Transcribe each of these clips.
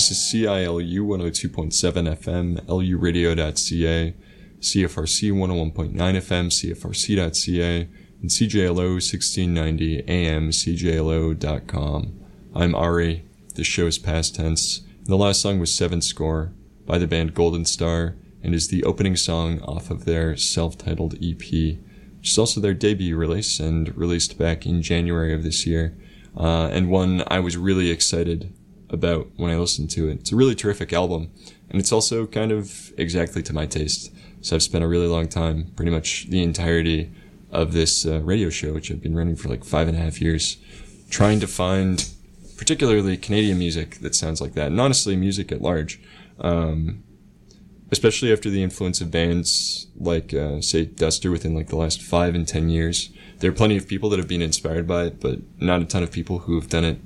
This is CILU 102.7 FM, luradio.ca, CFRC 101.9 FM, CFRC.ca, and CJLO 1690 AM, CJLO.com. I'm Ari. This show is past tense. And the last song was Seven Score by the band Golden Star and is the opening song off of their self-titled EP, which is also their debut release and released back in January of this year. And one I was really excited about when I listened to it. It's a really terrific album, and it's also kind of exactly to my taste. So I've spent a really long time, pretty much the entirety of this radio show, which I've been running for like 5.5 years, trying to find particularly Canadian music that sounds like that, and honestly music at large, especially after the influence of bands like say Duster within like the last 5 and 10 years. There are plenty of people that have been inspired by it, but not a ton of people who have done it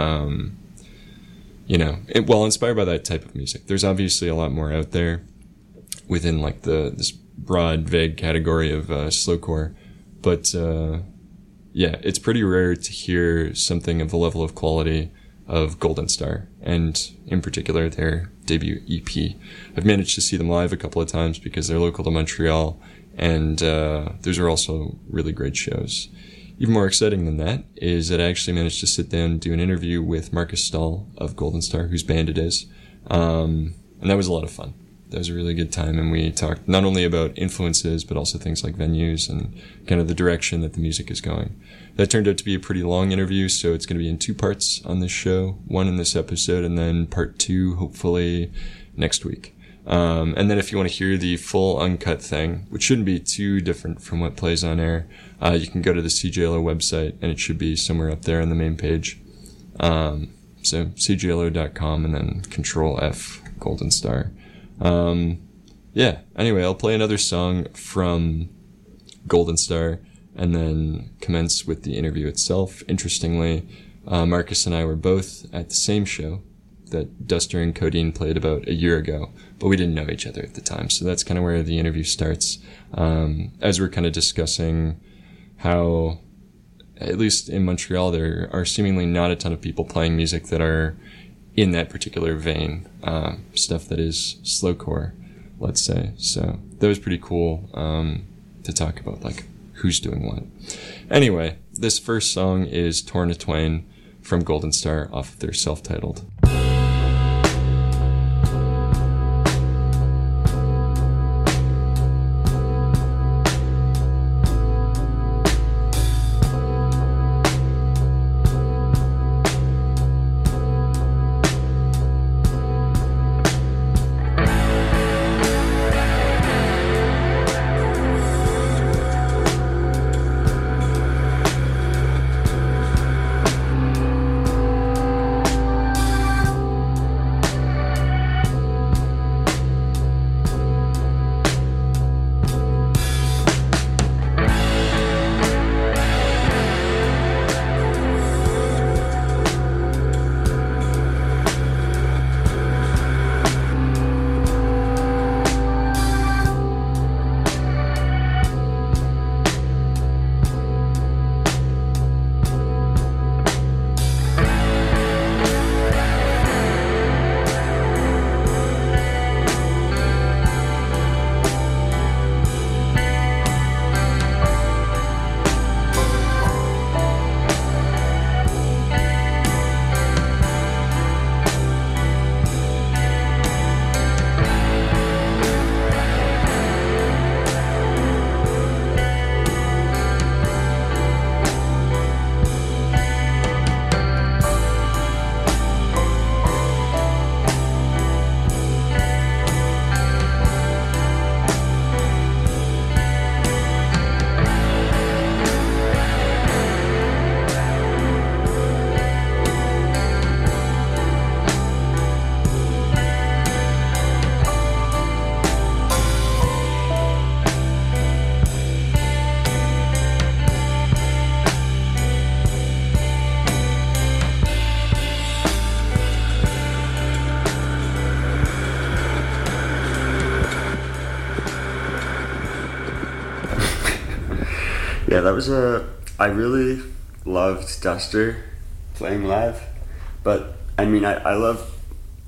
inspired by that type of music. There's obviously a lot more out there within like this broad vague category of slowcore, but it's pretty rare to hear something of the level of quality of Golden Star, and in particular their debut EP. I've managed to see them live a couple of times because they're local to Montreal, and those are also really great shows. Even more exciting than that is that I actually managed to sit down and do an interview with Marcus Stahl of Golden Star, whose band it is, and that was a lot of fun. That was a really good time, and we talked not only about influences, but also things like venues and kind of the direction that the music is going. That turned out to be a pretty long interview, so it's going to be in 2 parts on this show, 1 in this episode, and then part 2, hopefully, next week. And then if you want to hear the full uncut thing, which shouldn't be too different from what plays on air, you can go to the CJLO website, and it should be somewhere up there on the main page. So CJLO.com, and then Control F, Golden Star. Anyway, I'll play another song from Golden Star and then commence with the interview itself. Interestingly, Marcus and I were both at the same show that Duster and Codeine played about a year ago, but we didn't know each other at the time, so that's kind of where the interview starts, as we're kind of discussing how, at least in Montreal, there are seemingly not a ton of people playing music that are in that particular vein, stuff that is slowcore, let's say. So that was pretty cool to talk about, like, who's doing what. Anyway, this first song is Torn Atwain from Golden Star off of their self-titled. Yeah, that was I really loved Duster playing live, but I mean, I love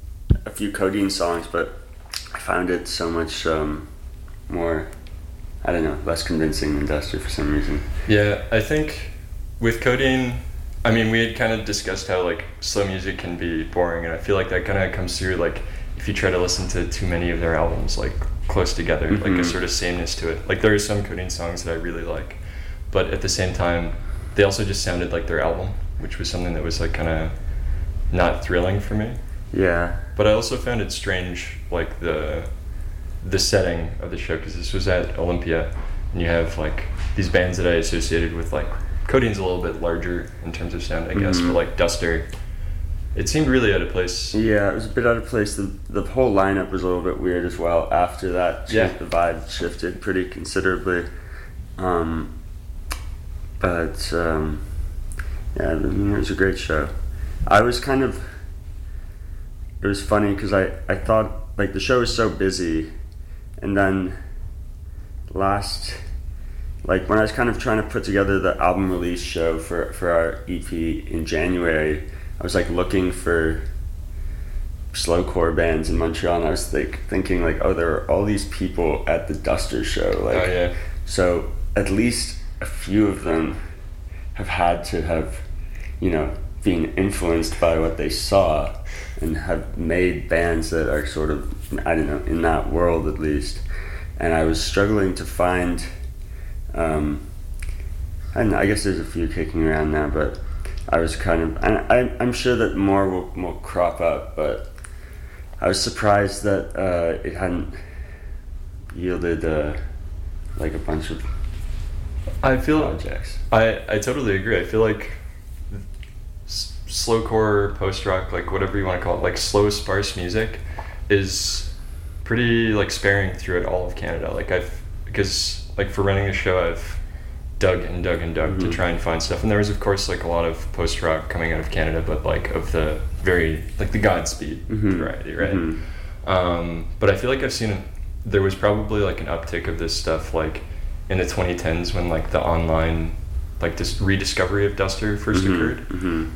a few Codeine songs, but I found it so much more, I don't know, less convincing than Duster for some reason. Yeah, I think with Codeine, I mean, we had kind of discussed how like slow music can be boring, and I feel like that kind of comes through like if you try to listen to too many of their albums like close together, like a sort of sameness to it. Like there are some Codeine songs that I really like, but at the same time, they also just sounded like their album, which was something that was like kind of not thrilling for me. Yeah. But I also found it strange, like the setting of the show, because this was at Olympia, and you have like these bands that I associated with, like Codeine's a little bit larger in terms of sound, I guess, but like Duster, it seemed really out of place. Yeah, it was a bit out of place. The whole lineup was a little bit weird as well. After that, Yeah. the vibe shifted pretty considerably. Yeah, I mean, it was a great show. I was kind of, it was funny because I thought, like, the show was so busy, and then like, when I was kind of trying to put together the album release show for our EP in January, I was, like, looking for slowcore bands in Montreal, and I was, like, thinking, like, oh, there are all these people at the Duster show. Like, Oh, yeah. so at least a few of them have had to have, you know, been influenced by what they saw and have made bands that are sort of, I don't know, in that world at least. And I was struggling to find, I don't know, I guess there's a few kicking around now, but I was kind of, and I'm sure that more will crop up, but I was surprised that it hadn't yielded like a bunch of I feel projects. I totally agree. I feel like slowcore, post-rock, like whatever you want to call it, like slow, sparse music is pretty like sparing throughout all of Canada. Like because like for running a show, I've dug and dug and dug to try and find stuff. And there was of course like a lot of post-rock coming out of Canada, but like of the very, like the Godspeed variety, right? But I feel like there was probably like an uptick of this stuff like in the 2010s when like the online like this rediscovery of Duster first occurred.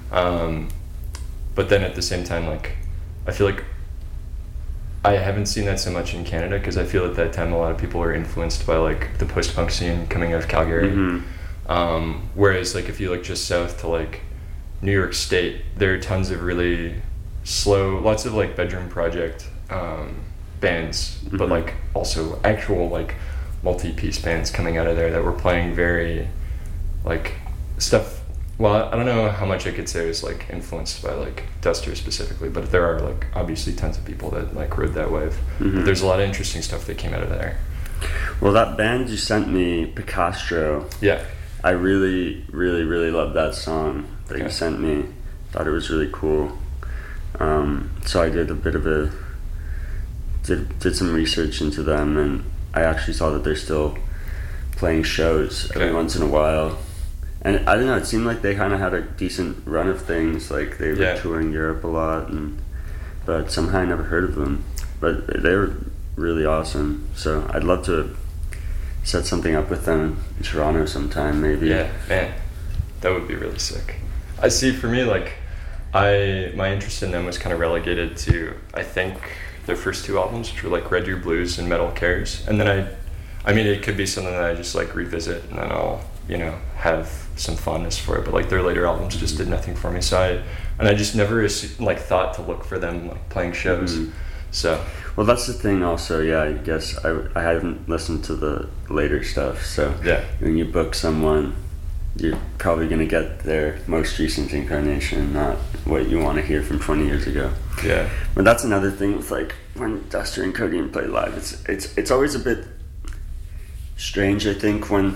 But then at the same time, like I feel like I haven't seen that so much in Canada, because I feel at that time a lot of people were influenced by like the post-punk scene coming out of Calgary. Whereas like if you look just south to like New York State, there are tons of really slow, lots of like bedroom project bands, but like also actual like multi-piece bands coming out of there that were playing very like stuff. Well, I don't know how much I could say was like influenced by like Duster specifically, but there are like obviously tons of people that like rode that wave. But there's a lot of interesting stuff that came out of there. Well, that band you sent me, Picastro, Yeah. I really, really, really loved that song that you sent me. Thought it was really cool. So I did a bit of did some research into them, and I actually saw that they're still playing shows every once in a while. And I don't know, it seemed like they kind of had a decent run of things. Like they were touring Europe a lot, but somehow I never heard of them. But they were really awesome. So I'd love to set something up with them in Toronto sometime, maybe. Yeah, man, that would be really sick. I see. For me, like, my interest in them was kind of relegated to, I think, their first two albums, which were like Red Deer Blues and Metal Cares, and then I mean, it could be something that I just like revisit, and then I'll, you know, have some fondness for it. But like their later albums just did nothing for me. So I just never like thought to look for them like playing shows. So. Well, that's the thing also, yeah, I guess I haven't listened to the later stuff, so yeah, when you book someone, you're probably going to get their most recent incarnation, not what you want to hear from 20 years ago. Yeah. But that's another thing with like when Duster and Codeine play live, it's always a bit strange, I think, when,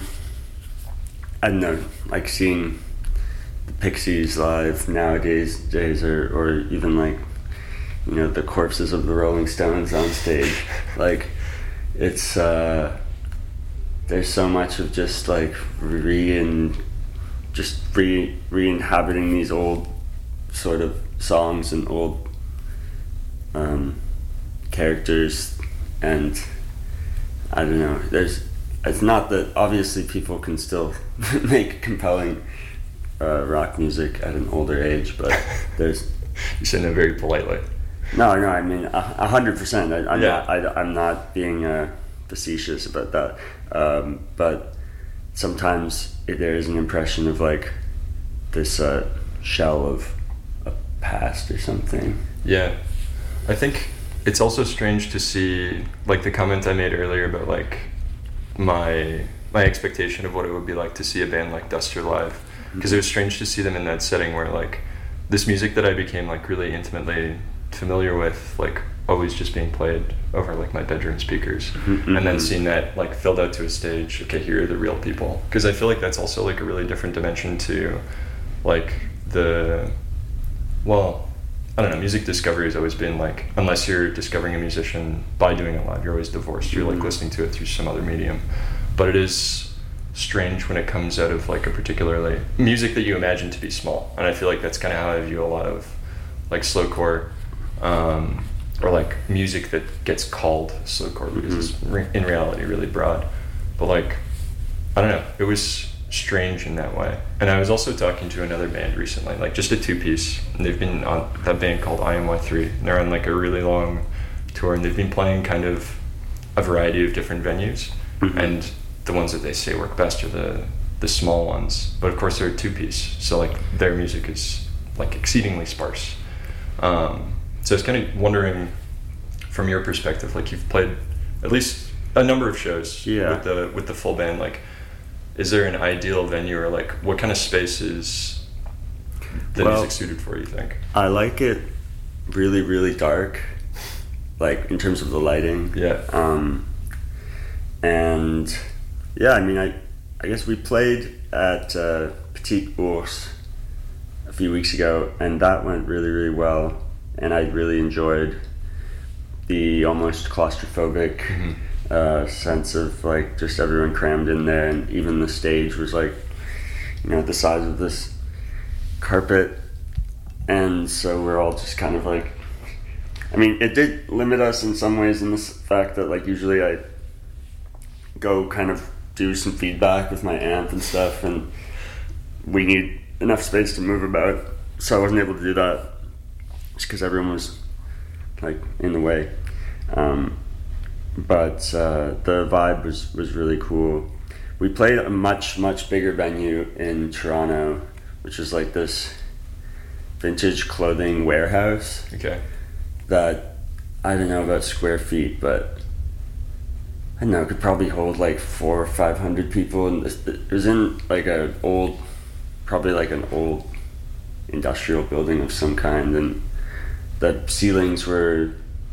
I don't know, like seeing the Pixies live nowadays or even like, you know, the corpses of the Rolling Stones on stage. Like, it's there's so much of just like re-inhabiting these old sort of songs and old characters, and I don't know, it's not that obviously people can still make compelling rock music at an older age, but there's you said that very politely. No, I mean 100%. I'm Yeah. not. I'm not being facetious about that. But sometimes there is an impression of like this shell of a past or something. Yeah, I think it's also strange to see like the comment I made earlier about like my expectation of what it would be like to see a band like Duster live, because it was strange to see them in that setting where like this music that I became like really intimately familiar with, like always just being played over like my bedroom speakers, and then seeing that like filled out to a stage. Okay, here are the real people, because I feel like that's also like a really different dimension to like the, well, I don't know, music discovery has always been like, unless you're discovering a musician by doing it live, you're always divorced. You're like listening to it through some other medium. But it is strange when it comes out of like a particularly music that you imagine to be small. And I feel like that's kind of how I view a lot of like slowcore, or like music that gets called slowcore, because it's in reality really broad. But like, I don't know, it was strange in that way. And I was also talking to another band recently, like just a 2-piece, and they've been on that band called IMY3, and they're on like a really long tour, and they've been playing kind of a variety of different venues, and the ones that they say work best are the small ones, but of course they're a 2-piece, so like their music is like exceedingly sparse. So I was kind of wondering from your perspective, like you've played at least a number of shows with the full band, like is there an ideal venue, or like what kind of space is the music suited for, you think? I like it really, really dark, like in terms of the lighting. Yeah. And yeah, I mean, I guess we played at Petit Ours a few weeks ago, and that went really, really well, and I really enjoyed the almost claustrophobic sense of like just everyone crammed in there, and even the stage was like, you know, the size of this carpet, and so we're all just kind of like, I mean, it did limit us in some ways in the fact that like usually I go kind of do some feedback with my amp and stuff, and we need enough space to move about, so I wasn't able to do that just because everyone was like in the way. But the vibe was really cool. We played a much bigger venue in Toronto, which is like this vintage clothing warehouse. Okay. That, I don't know about square feet, but I don't know, it could probably hold like 400 or 500 people, and it was in like probably like an old industrial building of some kind, and the ceilings were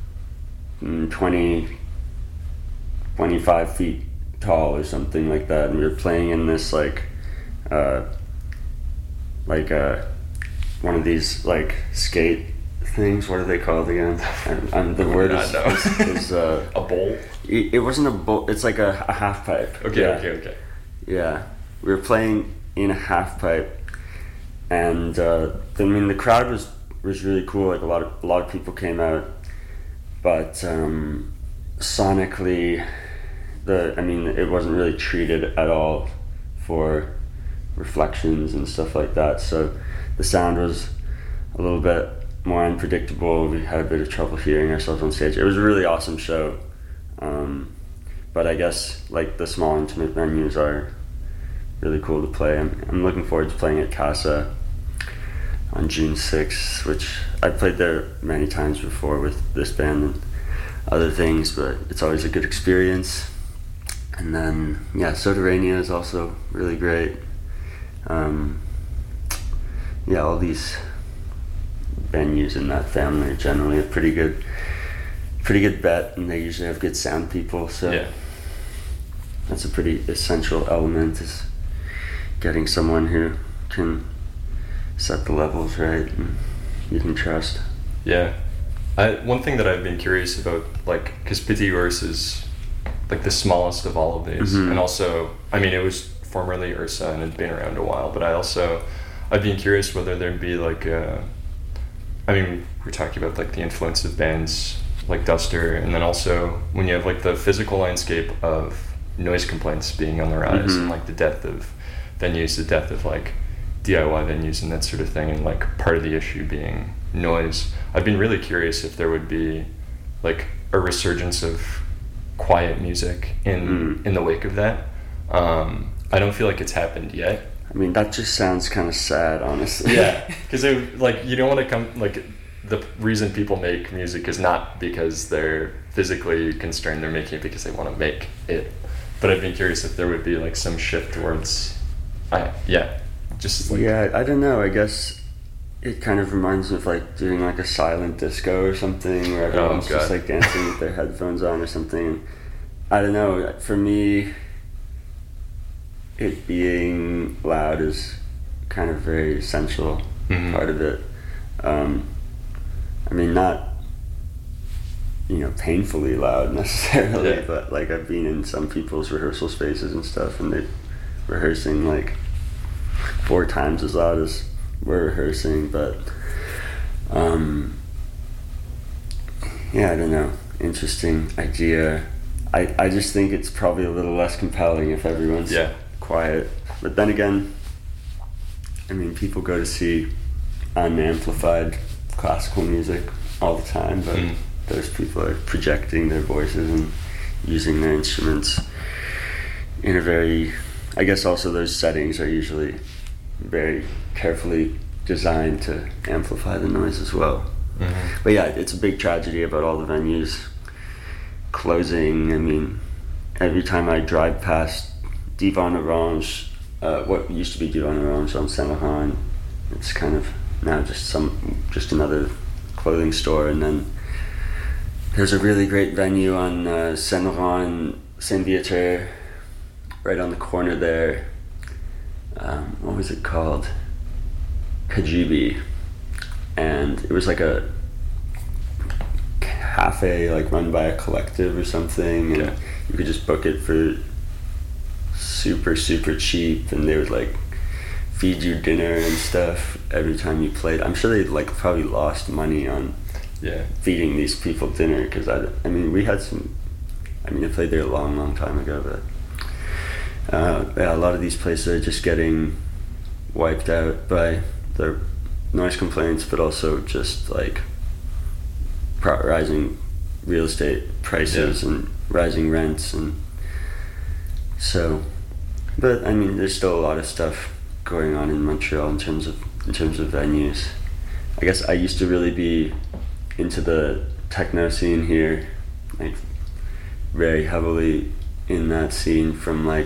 25 feet tall or something like that, and we were playing in this like one of these like skate things. What are they called again? And the word is a bowl. It wasn't a bowl. It's like a half pipe. Okay. Yeah, we were playing in a half pipe, and I mean the crowd was really cool. Like a lot of people came out, but sonically, it wasn't really treated at all for reflections and stuff like that. So the sound was a little bit more unpredictable. We had a bit of trouble hearing ourselves on stage. It was a really awesome show, but I guess like the small intimate venues are really cool to play. I'm looking forward to playing at Casa on June 6th, which I played there many times before with this band and other things, but it's always a good experience. And then Soterania is also really great. All these venues in that family are generally a pretty good bet, and they usually have good sound people, so that's a pretty essential element, is getting someone who can set the levels right and you can trust. One thing that I've been curious about, like, because Petit Ours is like the smallest of all of these, and also, I mean, it was formerly Ursa and had been around a while, but I'd been curious whether there'd be like we're talking about like the influence of bands like Duster, and then also when you have like the physical landscape of noise complaints being on the rise, and like the death of venues, the death of like DIY venues and that sort of thing, and like part of the issue being noise. I've been really curious if there would be like a resurgence of quiet music in the wake of that. I don't feel like it's happened yet. I mean, that just sounds kind of sad, honestly. Yeah, because like you don't want to come like the reason people make music is not because they're physically constrained. They're making it because they want to make it. But I'd be curious if there would be like some shift towards, just like I don't know. I guess it kind of reminds me of like doing like a silent disco or something where everyone's just like dancing with their headphones on or something. I don't know. For me, it being loud is kind of very essential part of it. I mean, not painfully loud necessarily, but like I've been in some people's rehearsal spaces and stuff, and they're rehearsing like 4 times as loud as we're rehearsing. But I don't know, interesting idea. I just think it's probably a little less compelling if everyone's quiet. But then again, I mean, people go to see unamplified classical music all the time, but those people are projecting their voices and using their instruments in a very, I guess also those settings are usually very carefully designed to amplify the noise as well. But yeah, it's a big tragedy about all the venues closing. I mean, every time I drive past Divan Orange, what used to be Divan Orange on Saint Laurent, it's kind of now just another clothing store. And then there's a really great venue on Saint Laurent and Saint Viateur, right on the corner there. What was it called? Kajibi. And it was like a cafe like run by a collective or something, and you could just book it for super cheap, and they would like feed you dinner and stuff every time you played. I'm sure they like probably lost money on feeding these people dinner, because I mean we had some, I mean I played there a long time ago, but a lot of these places are just getting wiped out by their noise complaints, but also just like rising real estate prices and rising rents. And so, but I mean there's still a lot of stuff going on in Montreal in terms of venues. I guess I used to really be into the techno scene here, like very heavily in that scene from like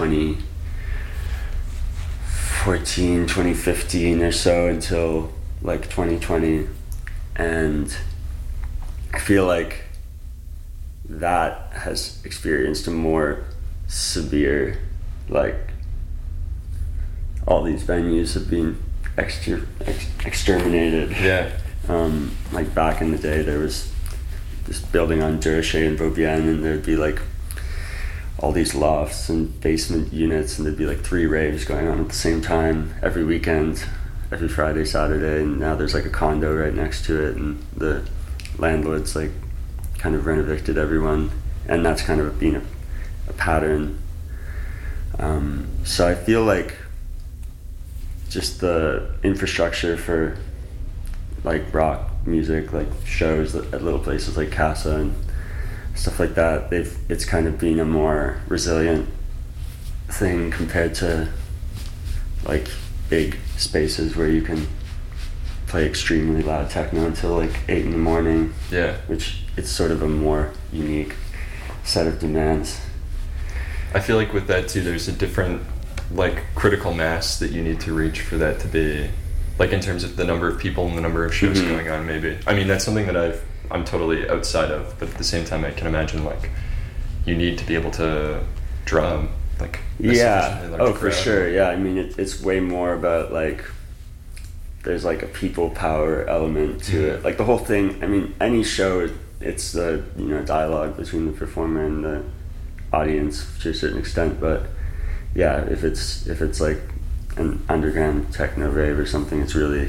2014, 2015 or so until like 2020. And I feel like that has experienced a more severe, like all these venues have been exterminated. Like back in the day there was this building on Durocher and Beaubien, and there'd be like all these lofts and basement units, and there'd be like 3 raves going on at the same time every weekend, every Friday, Saturday. And now there's like a condo right next to it, and the landlords like kind of rent-evicted everyone, and that's kind of been a pattern. So I feel like just the infrastructure for like rock music, like shows at little places like Casa and stuff like that, it's kind of been a more resilient thing compared to like big spaces where you can play extremely loud techno until like 8 a.m. Which it's sort of a more unique set of demands. I feel like with that too, there's a different like critical mass that you need to reach for that to be like, in terms of the number of people and the number of shows going on. Maybe, I mean, that's something that I'm totally outside of, but at the same time I can imagine like you need to be able to drum like for sure. I mean it's way more about like there's like a people power element to it, like the whole thing. I mean any show, it's the dialogue between the performer and the audience to a certain extent, but if it's like an underground techno rave or something, it's really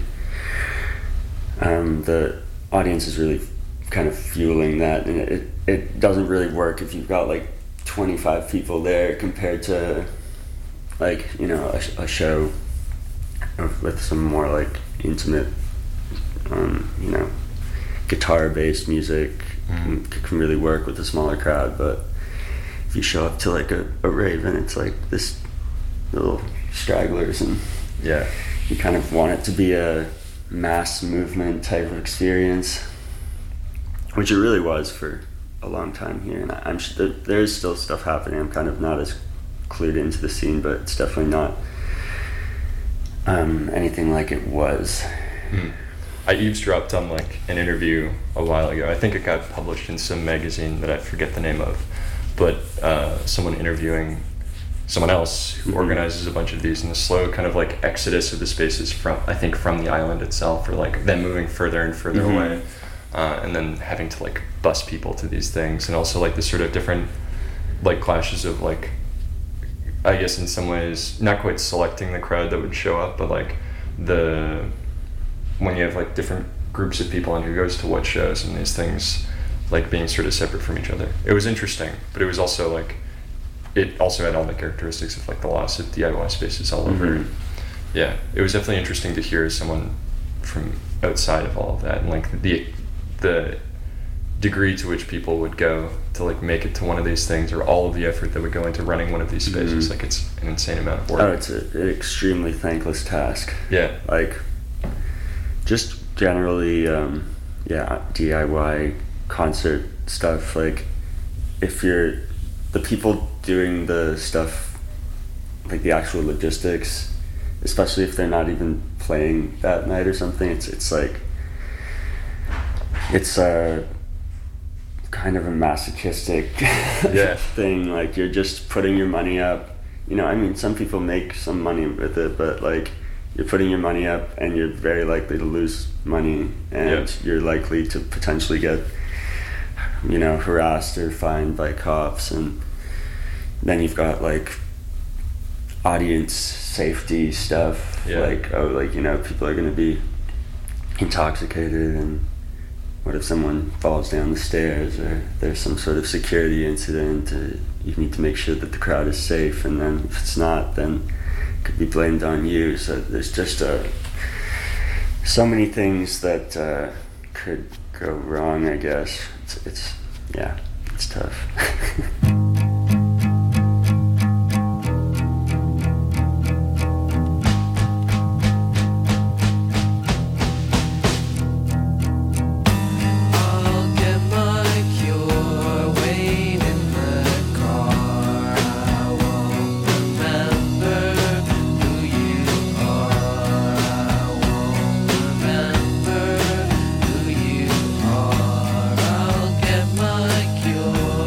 the audience is really kind of fueling that, and it doesn't really work if you've got like 25 people there compared to like a show with some more like intimate you know, guitar-based music can really work with a smaller crowd. But if you show up to like a rave and it's like this little stragglers, and Yeah. you kind of want it to be a mass movement type of experience, which it really was for a long time here. And I'm sure there is still stuff happening. I'm kind of not as clued into the scene, but it's definitely not anything like it was. I eavesdropped on like an interview a while ago. I think it got published in some magazine that I forget the name of, but someone interviewing someone else who organizes a bunch of these, and the slow kind of like exodus of the spaces from the island itself, or like them moving further and further away, and then having to like bus people to these things, and also like the sort of different like clashes of like, I guess in some ways not quite selecting the crowd that would show up, but like when you have like different groups of people and who goes to what shows, and these things like being sort of separate from each other. It was interesting, but it was also like, it also had all the characteristics of like the loss of DIY spaces all over. Yeah, it was definitely interesting to hear someone from outside of all of that, and like the degree to which people would go to like make it to one of these things, or all of the effort that would go into running one of these spaces. Like it's an insane amount of work. Oh, it's an extremely thankless task. Yeah. Like, just generally, DIY concert stuff, like, if you're the people doing the stuff, like the actual logistics, especially if they're not even playing that night or something, it's like, it's a kind of a masochistic thing. Like, you're just putting your money up, you know. I mean, some people make some money with it, but like, you're putting your money up and you're very likely to lose money, and you're likely to potentially get, you know, harassed or fined by cops. And then you've got like audience safety stuff, like, oh, like, you know, people are going to be intoxicated, and what if someone falls down the stairs, or there's some sort of security incident, you need to make sure that the crowd is safe, and then if it's not, then could be blamed on you. So there's just so many things that could go wrong, I guess. It's tough. Cure.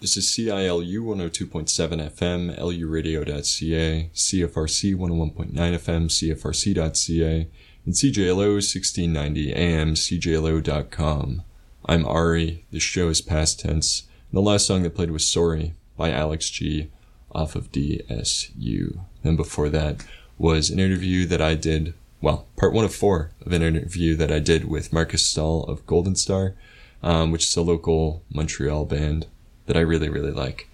This is CILU 102.7 FM, luradio.ca, CFRC 101.9 FM, CFRC.ca, and CJLO 1690 AM, CJLO.com. I'm Ari. This show is past tense. And the last song that played was Sorry by Alex G off of DSU. And before that was an interview that I did, well, part 1 of 4 of an interview that I did with Marcus Stahl of Golden Star, which is a local Montreal band that I really, really like.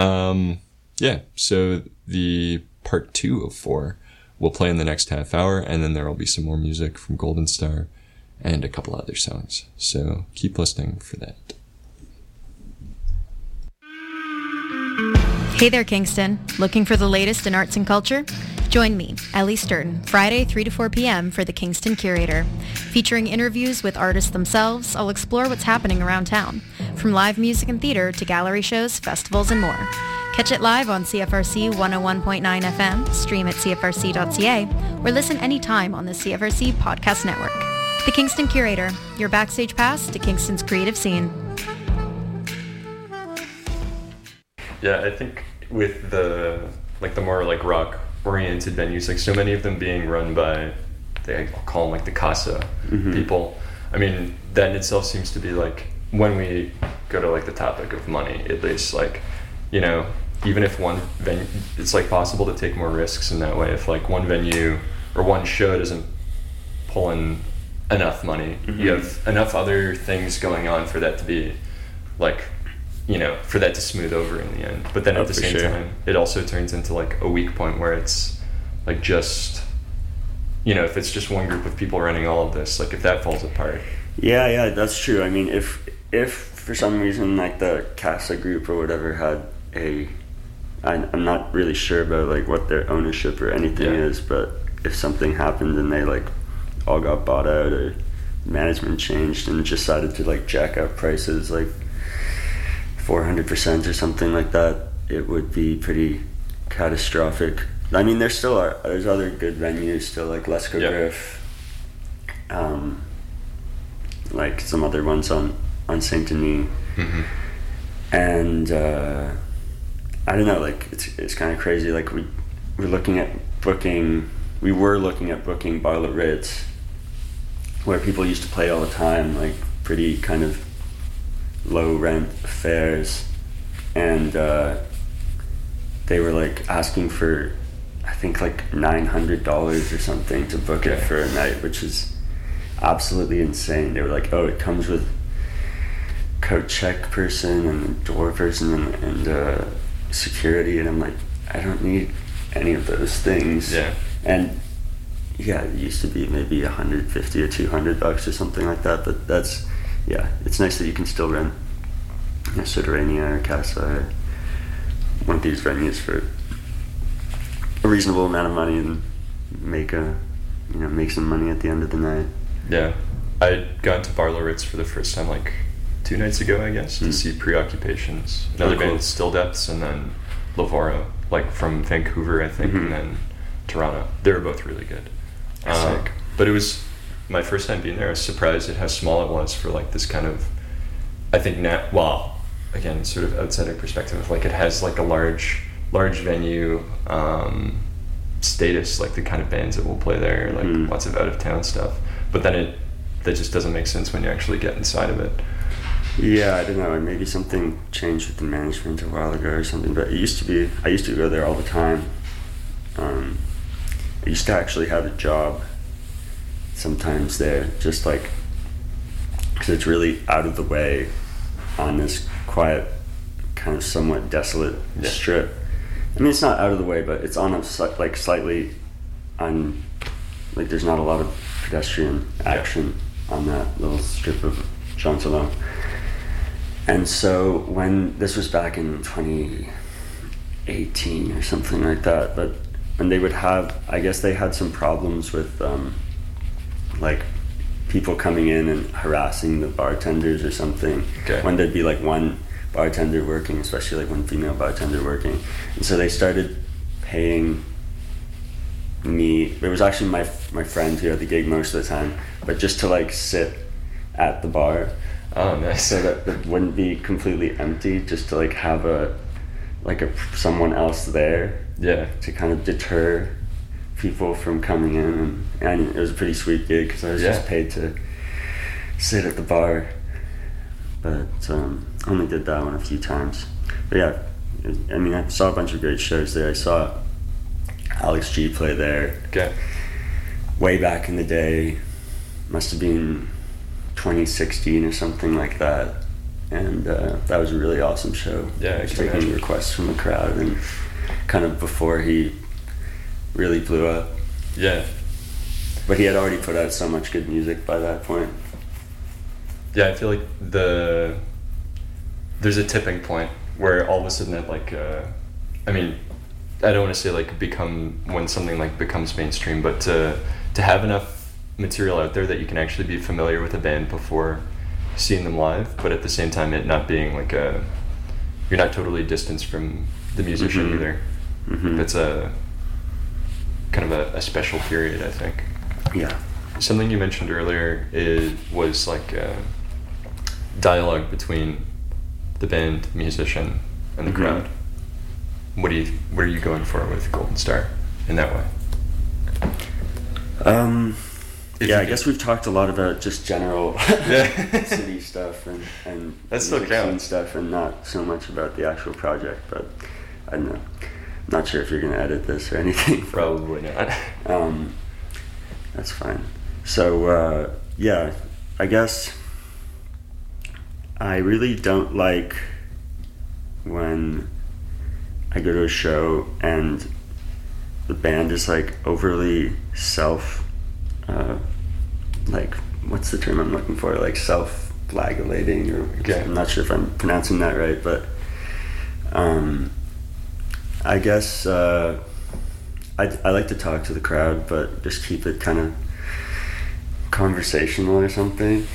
So the part 2 of 4 will play in the next half hour, and then there will be some more music from Golden Star and a couple other songs. So keep listening for that. Hey there, Kingston. Looking for the latest in arts and culture? Join me, Ellie Sturton, Friday 3 to 4 p.m. for The Kingston Curator. Featuring interviews with artists themselves, I'll explore what's happening around town, from live music and theater to gallery shows, festivals, and more. Catch it live on CFRC 101.9 FM, stream at cfrc.ca, or listen anytime on the CFRC Podcast Network. The Kingston Curator, your backstage pass to Kingston's creative scene. Yeah, I think with the more rock oriented venues, like so many of them being run by, they call them like the Casa people. I mean, that in itself seems to be like, when we go to like the topic of money, at least, like, you know, even if one venue, it's like possible to take more risks in that way. If like one venue or one show doesn't pull in enough money, you have enough other things going on for that to be like, you know, for that to smooth over in the end. But then at the same time, it also turns into like a weak point where it's like just, you know, if it's just one group of people running all of this, like if that falls apart. Yeah, that's true. I mean, if for some reason like the Casa group or whatever had I'm not really sure about like what their ownership or anything is, but if something happened and they like all got bought out or management changed and decided to like jack up prices like 400% or something like that, it would be pretty catastrophic. I mean, there's other good venues still, like Lesko Griff, like some other ones on Saint Denis, and I don't know, like it's kind of crazy. Like we were looking at booking Bartlett Ritz, where people used to play all the time, like pretty kind of low rent affairs, and they were like asking for, I think like $900 or something to book it for a night, which is absolutely insane. They were like, oh, it comes with coat check person and door person and security, and I'm like, I don't need any of those things. And it used to be maybe $150 or $200 or something like that, but that's, it's nice that you can still rent Suterrania or Casa or one of these venues for a reasonable amount of money and make some money at the end of the night. Yeah, I got to Bartlett Ritz for the first time like 2 nights ago, I guess, to see Preoccupations, another band, Still Depths, and then Lavoro, like from Vancouver, I think, and then Toronto. They were both really good. But it was my first time being there. I was surprised at how small it was for like this kind of, I think again, sort of outsider perspective of like it has like a large venue status, like the kind of bands that will play there, like lots of out of town stuff. But then that just doesn't make sense when you actually get inside of it. Yeah, I don't know. Maybe something changed with the management a while ago or something. But I used to go there all the time. I used to actually have a job sometimes there, just like, because it's really out of the way on this quiet, kind of somewhat desolate strip. I mean, it's not out of the way, but it's on a slightly on, like, there's not a lot of pedestrian action on that little strip of Jean-Talon. And so when this was back in 2018 or something like that, but when they would have, I guess they had some problems with like people coming in and harassing the bartenders or something, when there'd be like one bartender working, especially like one female bartender working. And so they started paying me, it was actually my friend who had the gig most of the time, but just to like sit at the bar. Oh, nice. So that it wouldn't be completely empty, just to like have someone else there. Yeah. To kind of deter people from coming in, and it was a pretty sweet gig because I was just paid to sit at the bar, but only did that one a few times. But yeah, I mean, I saw a bunch of great shows there. I saw Alex G play there. Okay. Way back in the day, must have been 2016 or something like that, and that was a really awesome show. Yeah, I can taking imagine. requests from the crowd, and kind of before he really blew up. Yeah. But he had already put out so much good music by that point. Yeah, I feel like there's a tipping point where all of a sudden it like, I mean, I don't want to say like when something like becomes mainstream, but to have enough material out there that you can actually be familiar with a band before seeing them live, but at the same time it not being like you're not totally distanced from the musician Mm-hmm. either. Mm-hmm. It's a kind of a special period, I think. Yeah. Something you mentioned earlier was like dialogue between the band, musician, and the Mm-hmm. crowd. What are you going for with Golden Star in that way? Yeah, I guess we've talked a lot about just general Yeah. city stuff and That still music scene counts. stuff, and not so much about the actual project. But I don't know. I'm not sure if you're going to edit this or anything. Probably not. That's fine. So yeah, I guess I really don't like when I go to a show and the band is like overly like, what's the term I'm looking for? Like self-flagellating, or Okay. I'm not sure if I'm pronouncing that right, but I guess I like to talk to the crowd, but just keep it kind of conversational or something.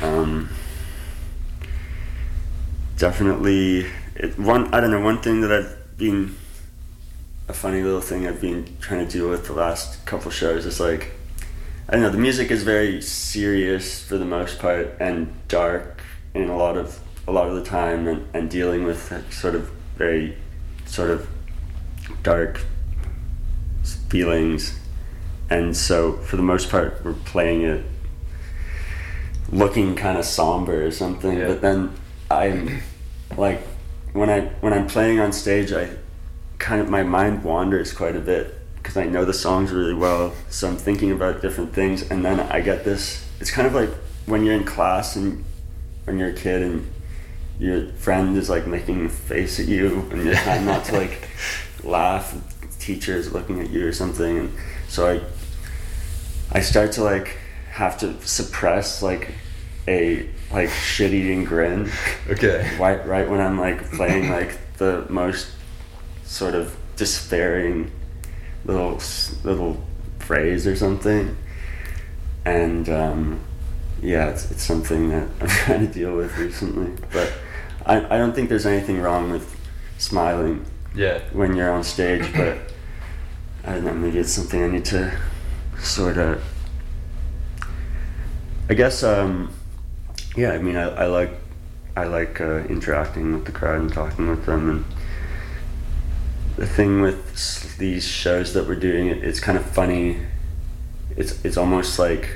Definitely, one thing that I've been, a funny little thing I've been trying to deal with the last couple shows is like, I don't know, the music is very serious for the most part and dark in a lot of the time, and dealing with sort of very sort of dark feelings, and so for the most part we're playing it looking kind of somber or something. Yeah. But then I'm like, when I'm playing on stage, I kind of, my mind wanders quite a bit because I know the songs really well, so I'm thinking about different things, and then I get this, it's kind of like when you're in class and when you're a kid and your friend is like making a face at you and you're trying not to like laugh, the teacher is looking at you or something, and so I start to like have to suppress like a like shit-eating grin. Okay. Right when I'm like playing like the most sort of despairing little phrase or something, and yeah, it's something that I'm trying to deal with recently. But I don't think there's anything wrong with smiling Yeah. when you're on stage, but I don't know, maybe it's something I need to sort of, I guess, yeah, I mean, I like interacting with the crowd and talking with them, and the thing with these shows that we're doing, it's kind of funny. It's almost like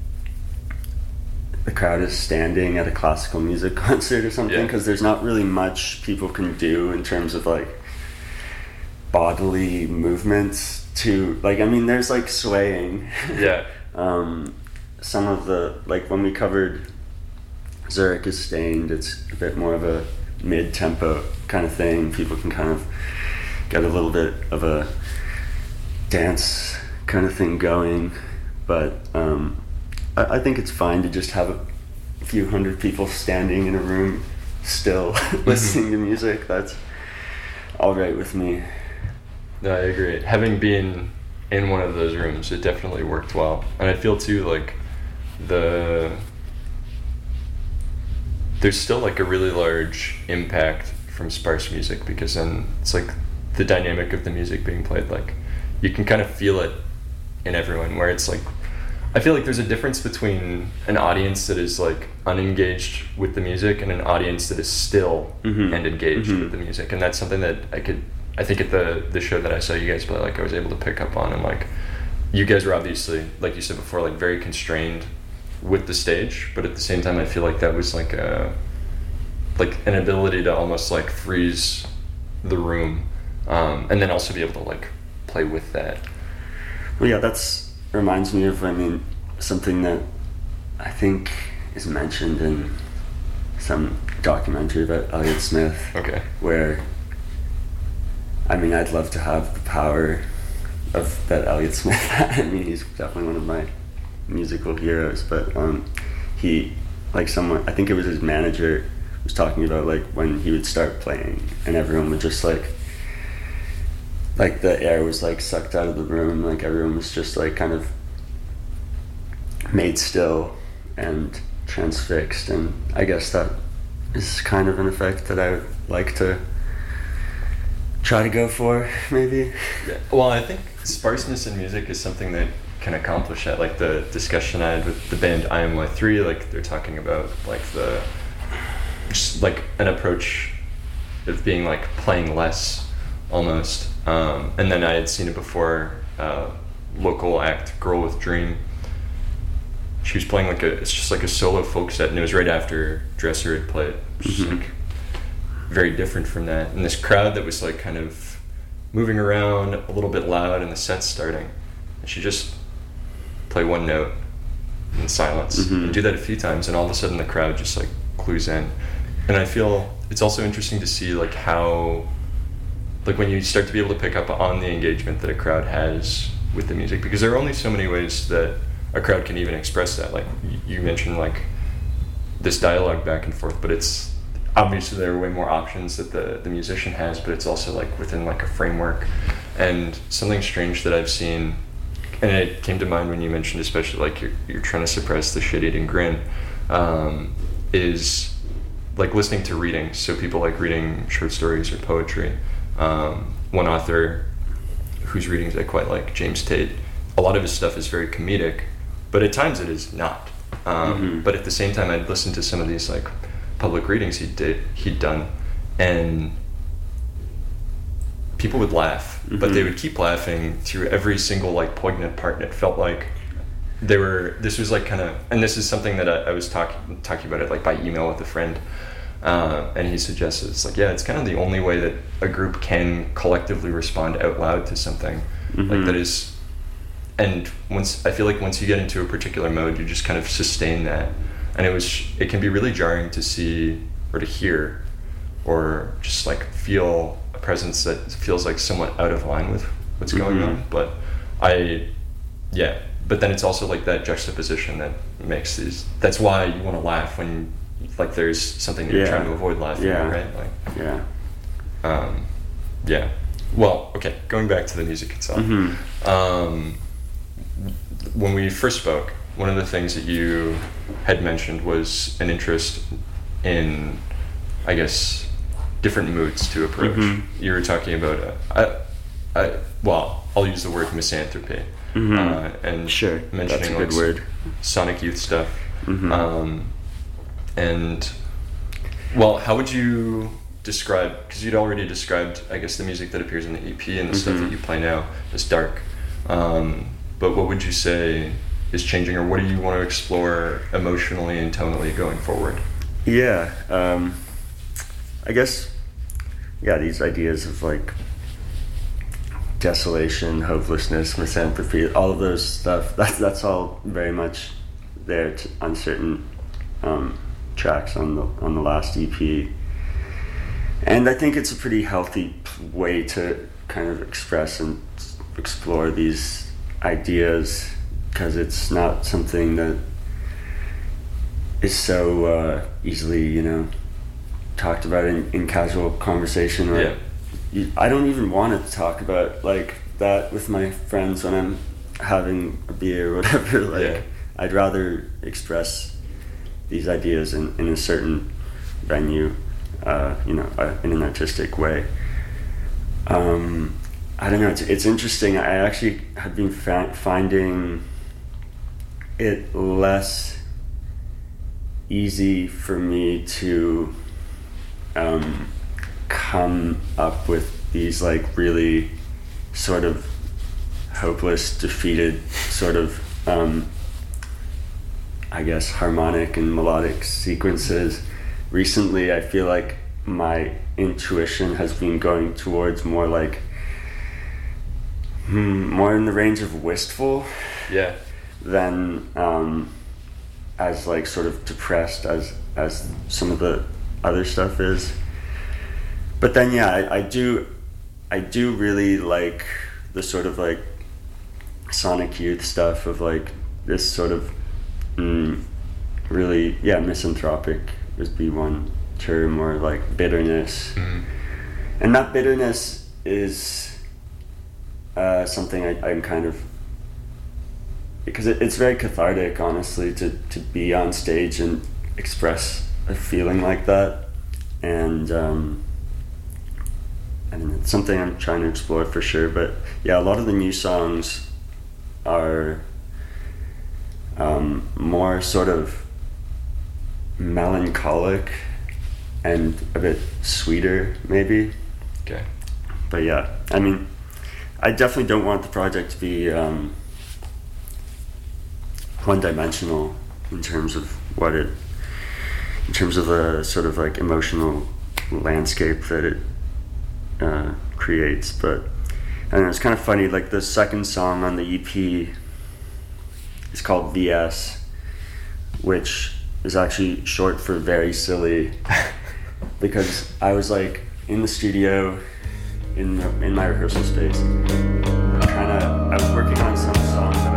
the crowd is standing at a classical music concert or something, because there's not really much people can do in terms of like bodily movements to, like, I mean, there's like swaying. Yeah. Some of the, like when we covered Zurich is Stained, it's a bit more of a mid-tempo kind of thing. People can kind of get a little bit of a dance kind of thing going, but I think it's fine to just have a few hundred people standing in a room still listening to music. That's all right with me. No, I agree. Having been in one of those rooms, it definitely worked well. And I feel too like there's still like a really large impact from sparse music, because then it's like the dynamic of the music being played, like you can kind of feel it in everyone, where it's like I feel like there's a difference between an audience that is like unengaged with the music and an audience that is still and engaged with the music, and that's something that I think at the show that I saw you guys play, like I was able to pick up on, and like you guys were obviously, like you said before, like very constrained with the stage, but at the same time I feel like that was like an ability to almost like freeze the room, and then also be able to like play with that. Well, yeah, reminds me of, something that I think is mentioned in some documentary about Elliott Smith. Okay. Where, I'd love to have the power of that Elliott Smith had. He's definitely one of my musical heroes, but he, like someone, I think it was his manager, was talking about like when he would start playing and everyone would just like the air was like sucked out of the room, like everyone was just like kind of made still and transfixed, and I guess that is kind of an effect that I would like to try to go for, maybe. Yeah. Well, I think sparseness in music is something that can accomplish that. Like the discussion I had with the band IMY3, like they're talking about like just like an approach of being like playing less almost, and then I had seen it before, local act Girl with Dream. She was playing it's just like a solo folk set, and it was right after Dresser had played, which is like very different from that. And this crowd that was like kind of moving around a little bit loud, and the set's starting, and she just play one note in silence, and do that a few times, and all of a sudden the crowd just like clues in. And I feel it's also interesting to see like how, like when you start to be able to pick up on the engagement that a crowd has with the music, because there are only so many ways that a crowd can even express that. Like you mentioned like this dialogue back and forth, but it's obviously there are way more options that the musician has, but it's also like within like a framework. And something strange that I've seen, and it came to mind when you mentioned especially like you're trying to suppress the shit-eating grin, is like listening to readings. So people like reading short stories or poetry. One author whose readings I quite like, James Tate, a lot of his stuff is very comedic, but at times it is not. But at the same time, I'd listen to some of these like public readings he'd done, and people would laugh, but they would keep laughing through every single like poignant part, and it felt like this was like kind of, and this is something that I was talking about it like by email with a friend, and he suggested it's like, yeah, it's kind of the only way that a group can collectively respond out loud to something like that is. And once you get into a particular mode, you just kind of sustain that, and it can be really jarring to see or to hear, or just like feel a presence that feels like somewhat out of line with what's going on. But but then it's also like that juxtaposition that makes these. That's why you want to laugh when like there's something that you're trying to avoid laughing at, right? Like, Well, okay, going back to the music itself. When we first spoke, one of the things that you had mentioned was an interest in, I guess, different moods to approach. You were talking about, I'll use the word misanthropy, and sure, mentioning that's a good like word. Sonic Youth stuff. And well, how would you describe, because you'd already described, I guess, the music that appears in the EP and the stuff that you play now as dark, but what would you say is changing, or what do you want to explore emotionally and tonally going forward? I guess these ideas of like desolation, hopelessness, misanthropy, all of those stuff, that's all very much there on certain tracks on the last EP. And I think it's a pretty healthy way to kind of express and explore these ideas, because it's not something that is so easily, talked about in casual conversation. Or I don't even want to talk about like that with my friends when I'm having a beer or whatever. I'd rather express these ideas in a certain venue, in an artistic way. I don't know, it's interesting. I actually have been finding it less easy for me to come up with these like really sort of hopeless, defeated sort of I guess harmonic and melodic sequences. Recently I feel like my intuition has been going towards more like more in the range of wistful than as like sort of depressed as some of the other stuff is. But then I do really like the sort of like Sonic Youth stuff of like this sort of really misanthropic would be one term, or like bitterness. And that bitterness is something I'm kind of, because it's very cathartic, honestly, to be on stage and express a feeling like that. And I mean, it's something I'm trying to explore for sure. But yeah, a lot of the new songs are more sort of melancholic and a bit sweeter, maybe. Okay. But yeah, I mean, I definitely don't want the project to be one-dimensional in terms of in terms of the sort of like emotional landscape that it creates. But I don't know, it's kind of funny, like the second song on the EP is called VS, which is actually short for very silly, because I was like in the studio in my rehearsal space, I was working on some song that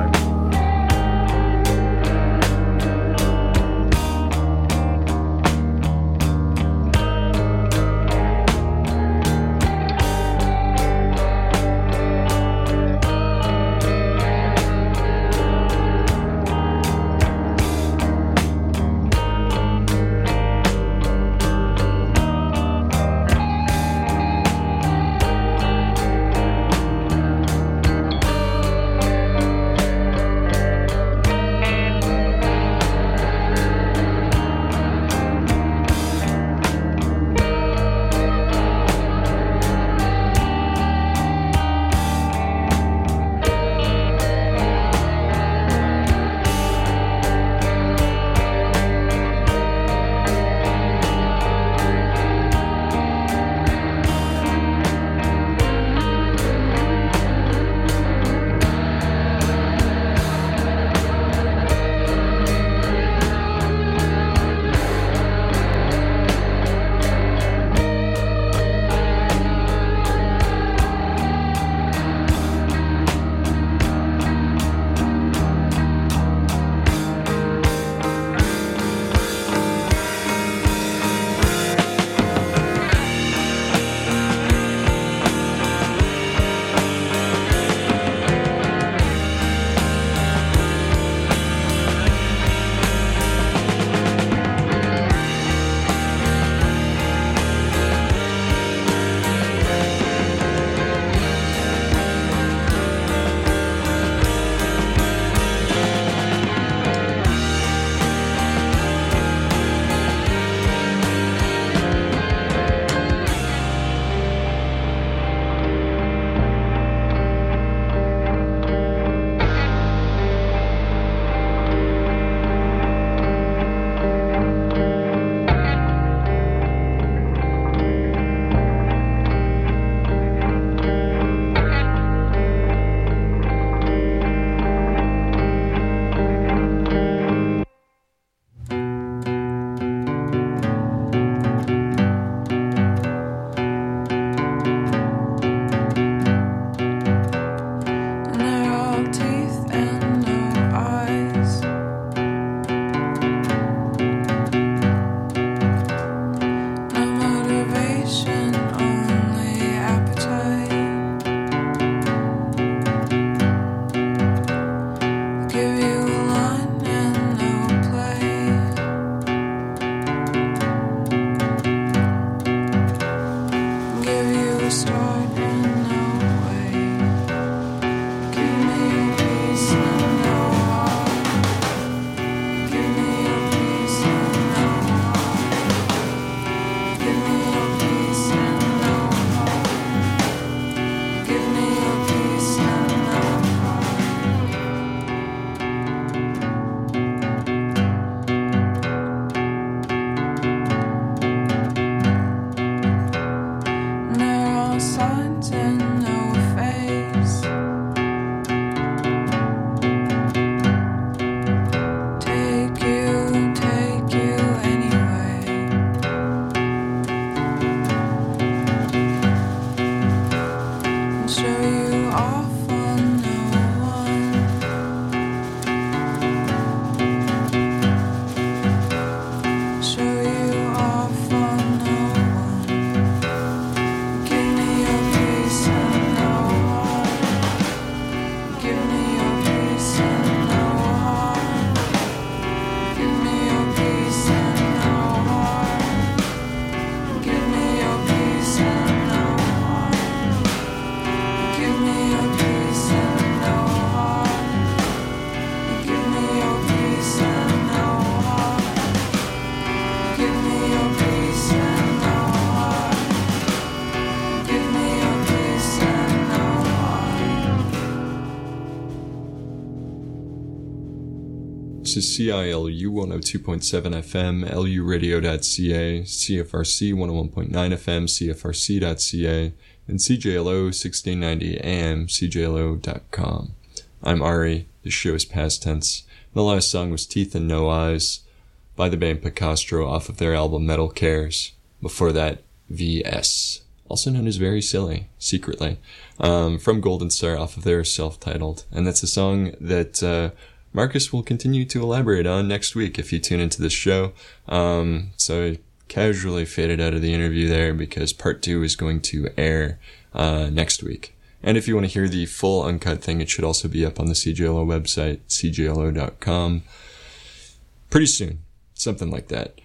This is CILU 102.7 FM, luradio.ca, CFRC 101.9 FM, CFRC.ca, and CJLO 1690 AM, CJLO.com. I'm Ari. The show is past tense. The last song was Teeth and No Eyes by the band Picastro off of their album Metal Cares. Before that, VS, also known as Very Silly, secretly, from Golden Star off of their self-titled. And that's a song that Marcus will continue to elaborate on next week if you tune into this show. So I casually faded out of the interview there because part 2 is going to air next week. And if you want to hear the full uncut thing, it should also be up on the CJLO website, cjlo.com, pretty soon. Something like that.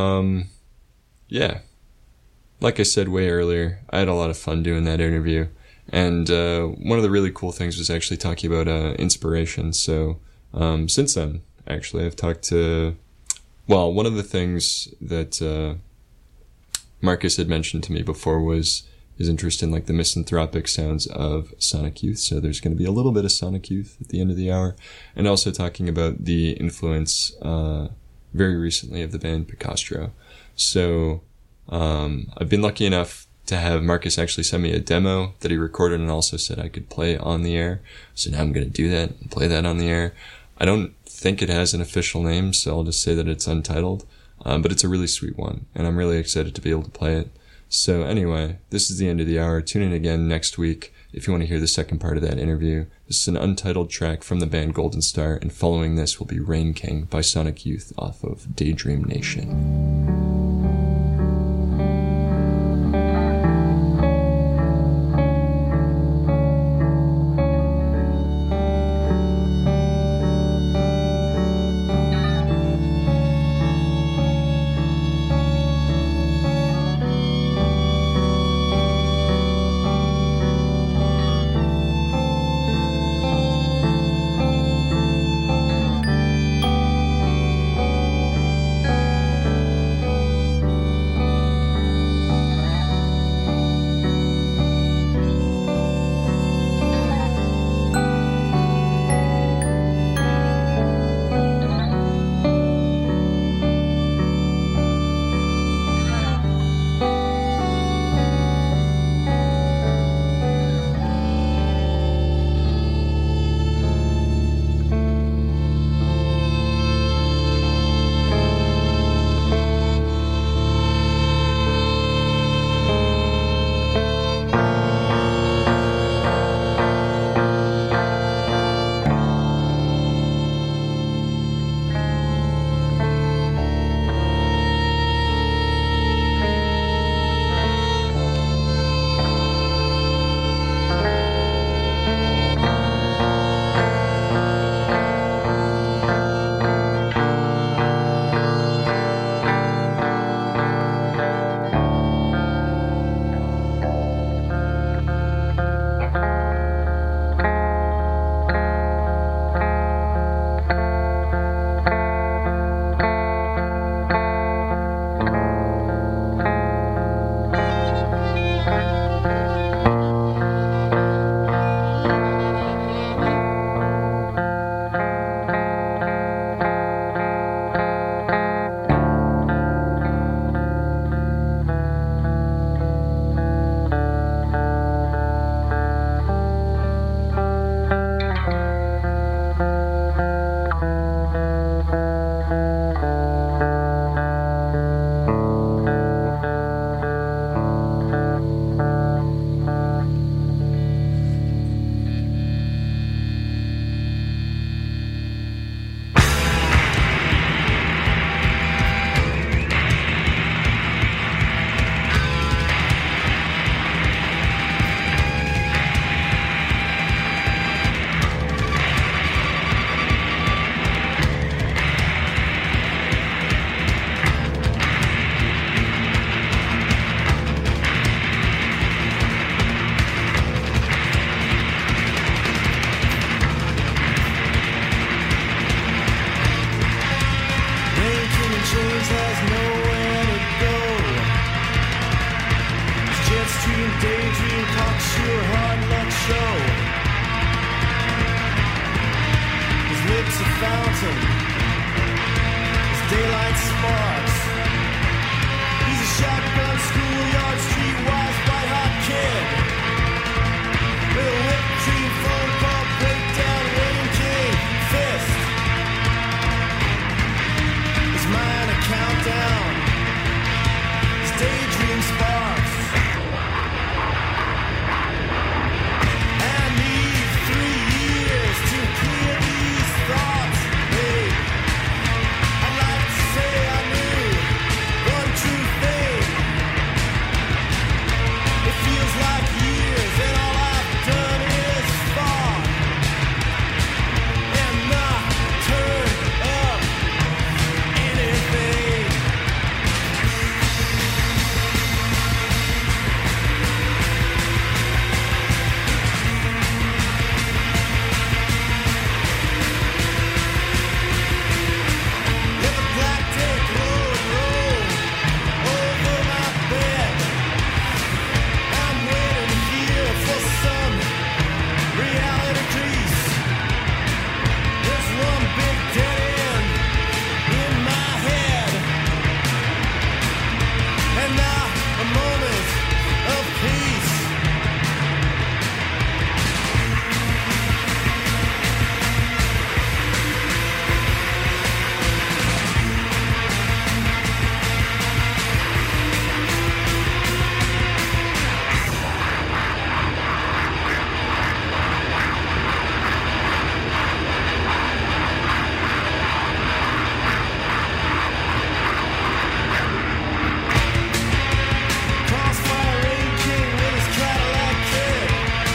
Yeah. Like I said way earlier, I had a lot of fun doing that interview. And one of the really cool things was actually talking about inspiration. So since then, actually, I've talked to... Well, one of the things that Marcus had mentioned to me before was his interest in like the misanthropic sounds of Sonic Youth. So there's going to be a little bit of Sonic Youth at the end of the hour. And also talking about the influence very recently of the band Picastro. So I've been lucky enough to have Marcus actually send me a demo that he recorded and also said I could play on the air. So now I'm going to do that and play that on the air. I don't think it has an official name, so I'll just say that it's untitled. But it's a really sweet one, and I'm really excited to be able to play it. So anyway, this is the end of the hour. Tune in again next week if you want to hear the second part of that interview. This is an untitled track from the band Golden Star, and following this will be Rain King by Sonic Youth off of Daydream Nation. fountain daylight sparks. He's a shotgun schoolyard streetwise white hot kid with a whipped cream phone call breakdown Wayne King fist. His mind a countdown. His daydream sparks. I need 3 years to clear these thoughts. Hey, I'd like to say I knew one true thing. It feels like years and all I've done is fall and not turn up anything. Let the black tape roll over my bed. I'm waiting here for some reality crease. There's one big dead end in my head, and now a moment of peace. Crossfire raging with his Cadillac kid.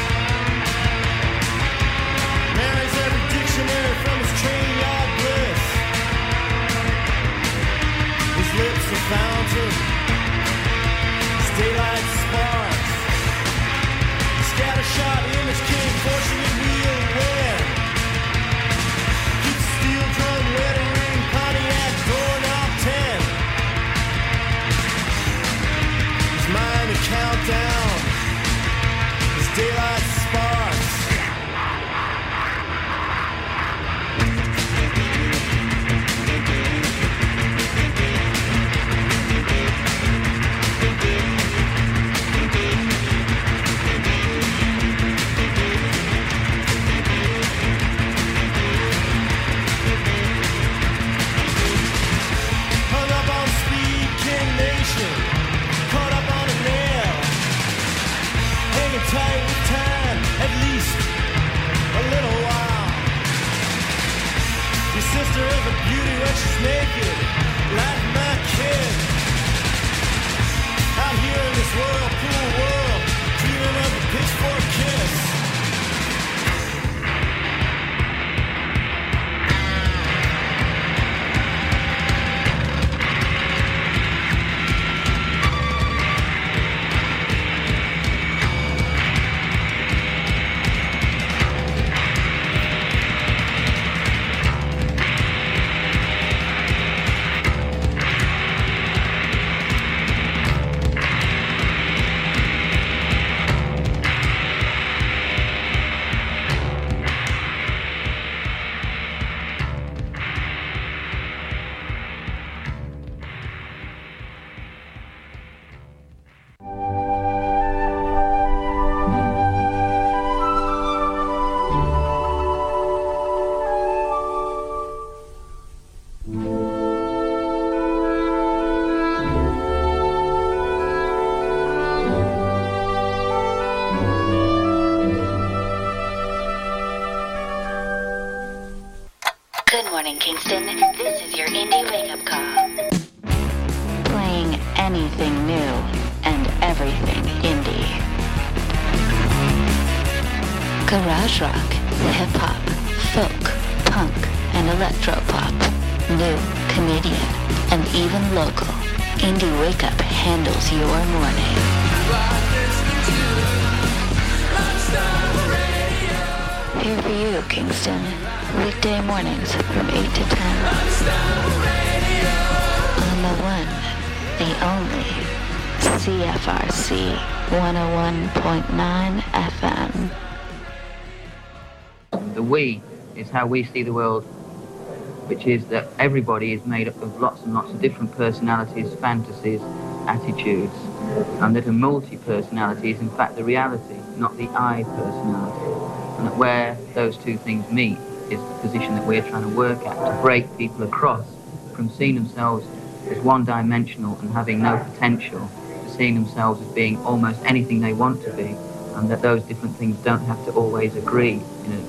Marries every dictionary from his train yard bliss. His lips a fountain. His daylight sparks. Scattershot image king, fortunate wheel win. Keeps steel drum, wedding ring, Pontiac doorknob 10. His mind a countdown. His daylight sparks. Hung up on Speed King Nation. Caught up on a nail. Hanging tight with time, at least a little while. Your sister is a beauty when she's naked, like my kid. Out here in this whirlpool world, dreaming of a pitchfork kiss. Good morning, Kingston. This is your indie wake-up call. Playing anything new and everything indie. Garage rock, hip-hop, folk, punk, and electro-pop. New, Canadian, and even local. Indie Wake-Up handles your morning. Here for you, Kingston. Weekday mornings from 8 to 10. On the one, the only, CFRC 101.9 FM. The we is how we see the world. which is that everybody is made up of lots and lots of different personalities, fantasies, attitudes, and that a multi-personality is in fact the reality, not the I personality. And that where those two things meet is the position that we're trying to work at, to break people across from seeing themselves as one-dimensional and having no potential, to seeing themselves as being almost anything they want to be, and that those different things don't have to always agree